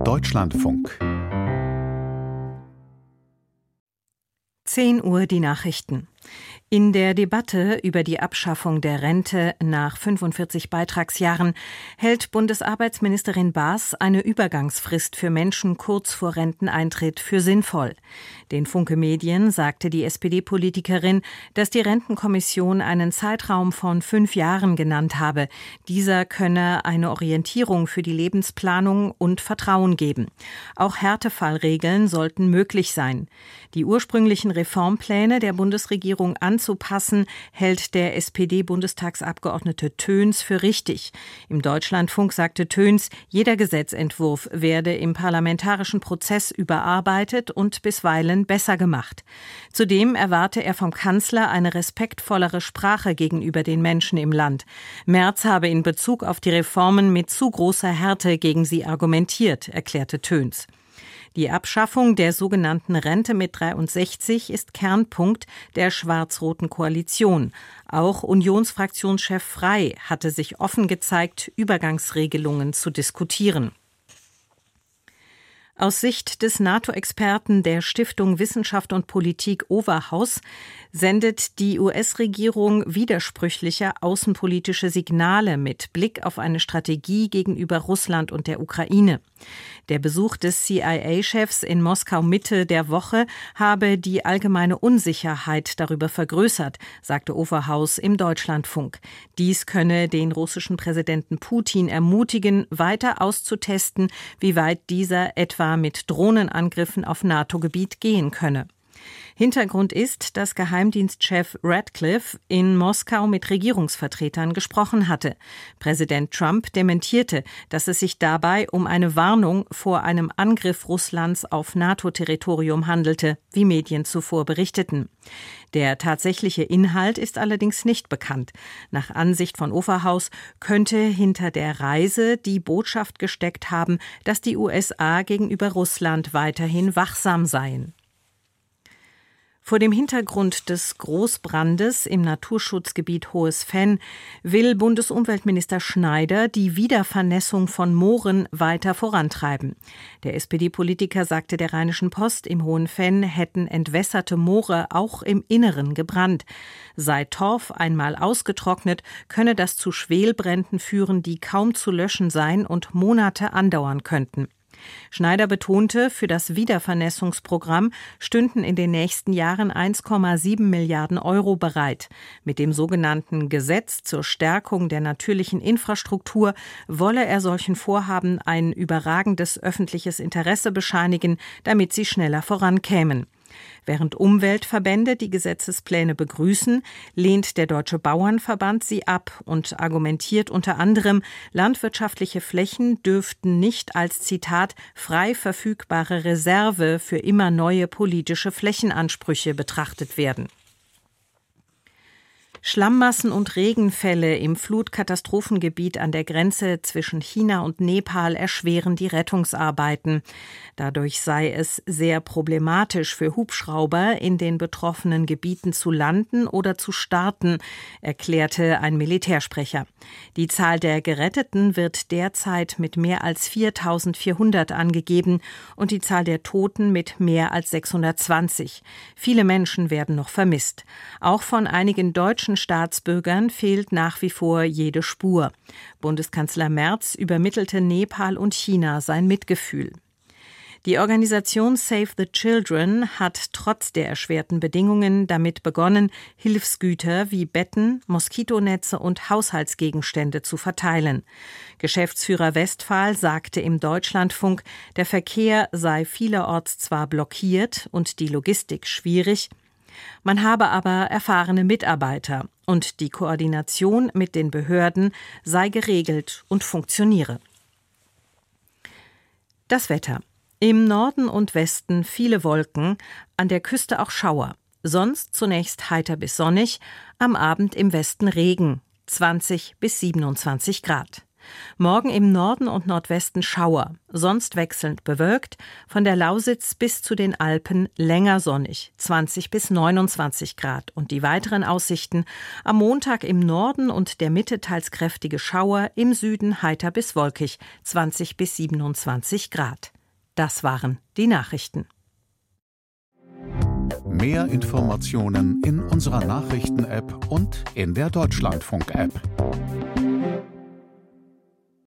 Deutschlandfunk. 10 Uhr die Nachrichten. In der Debatte über die Abschaffung der Rente nach 45 Beitragsjahren hält Bundesarbeitsministerin Baas eine Übergangsfrist für Menschen kurz vor Renteneintritt für sinnvoll. Den Funke Medien sagte die SPD-Politikerin, dass die Rentenkommission einen Zeitraum von 5 Jahren genannt habe. Dieser könne eine Orientierung für die Lebensplanung und Vertrauen geben. Auch Härtefallregeln sollten möglich sein. Die ursprünglichen Reformpläne der Bundesregierung anzupassen, hält der SPD-Bundestagsabgeordnete Töns für richtig. Im Deutschlandfunk sagte Töns, jeder Gesetzentwurf werde im parlamentarischen Prozess überarbeitet und bisweilen besser gemacht. Zudem erwarte er vom Kanzler eine respektvollere Sprache gegenüber den Menschen im Land. Merz habe in Bezug auf die Reformen mit zu großer Härte gegen sie argumentiert, erklärte Töns. Die Abschaffung der sogenannten Rente mit 63 ist Kernpunkt der schwarz-roten Koalition. Auch Unionsfraktionschef Frey hatte sich offen gezeigt, Übergangsregelungen zu diskutieren. Aus Sicht des NATO-Experten der Stiftung Wissenschaft und Politik Overhaus sendet die US-Regierung widersprüchliche außenpolitische Signale mit Blick auf eine Strategie gegenüber Russland und der Ukraine. Der Besuch des CIA-Chefs in Moskau Mitte der Woche habe die allgemeine Unsicherheit darüber vergrößert, sagte Overhaus im Deutschlandfunk. Dies könne den russischen Präsidenten Putin ermutigen, weiter auszutesten, wie weit dieser etwa mit Drohnenangriffen auf NATO-Gebiet gehen könne. Hintergrund ist, dass Geheimdienstchef Radcliffe in Moskau mit Regierungsvertretern gesprochen hatte. Präsident Trump dementierte, dass es sich dabei um eine Warnung vor einem Angriff Russlands auf NATO-Territorium handelte, wie Medien zuvor berichteten. Der tatsächliche Inhalt ist allerdings nicht bekannt. Nach Ansicht von Overhaus könnte hinter der Reise die Botschaft gesteckt haben, dass die USA gegenüber Russland weiterhin wachsam seien. Vor dem Hintergrund des Großbrandes im Naturschutzgebiet Hohes Venn will Bundesumweltminister Schneider die Wiedervernässung von Mooren weiter vorantreiben. Der SPD-Politiker sagte der Rheinischen Post, im Hohen Venn hätten entwässerte Moore auch im Inneren gebrannt. Sei Torf einmal ausgetrocknet, könne das zu Schwelbränden führen, die kaum zu löschen seien und Monate andauern könnten. Schneider betonte, für das Wiedervernässungsprogramm stünden in den nächsten Jahren 1,7 Milliarden Euro bereit. Mit dem sogenannten Gesetz zur Stärkung der natürlichen Infrastruktur wolle er solchen Vorhaben ein überragendes öffentliches Interesse bescheinigen, damit sie schneller vorankämen. Während Umweltverbände die Gesetzespläne begrüßen, lehnt der Deutsche Bauernverband sie ab und argumentiert unter anderem, landwirtschaftliche Flächen dürften nicht als, Zitat, frei verfügbare Reserve für immer neue politische Flächenansprüche betrachtet werden. Schlammmassen und Regenfälle im Flutkatastrophengebiet an der Grenze zwischen China und Nepal erschweren die Rettungsarbeiten. Dadurch sei es sehr problematisch für Hubschrauber, in den betroffenen Gebieten zu landen oder zu starten, erklärte ein Militärsprecher. Die Zahl der Geretteten wird derzeit mit mehr als 4.400 angegeben und die Zahl der Toten mit mehr als 620. Viele Menschen werden noch vermisst. Auch von einigen deutschen Staatsbürgern fehlt nach wie vor jede Spur. Bundeskanzler Merz übermittelte Nepal und China sein Mitgefühl. Die Organisation Save the Children hat trotz der erschwerten Bedingungen damit begonnen, Hilfsgüter wie Betten, Moskitonetze und Haushaltsgegenstände zu verteilen. Geschäftsführer Westphal sagte im Deutschlandfunk, der Verkehr sei vielerorts zwar blockiert und die Logistik schwierig, man habe aber erfahrene Mitarbeiter und die Koordination mit den Behörden sei geregelt und funktioniere. Das Wetter. Im Norden und Westen viele Wolken, an der Küste auch Schauer. Sonst zunächst heiter bis sonnig, am Abend im Westen Regen, 20 bis 27 Grad. Morgen im Norden und Nordwesten Schauer, sonst wechselnd bewölkt, von der Lausitz bis zu den Alpen länger sonnig, 20 bis 29 Grad. Und die weiteren Aussichten: am Montag im Norden und der Mitte teils kräftige Schauer, im Süden heiter bis wolkig, 20 bis 27 Grad. Das waren die Nachrichten. Mehr Informationen in unserer Nachrichten-App und in der Deutschlandfunk-App.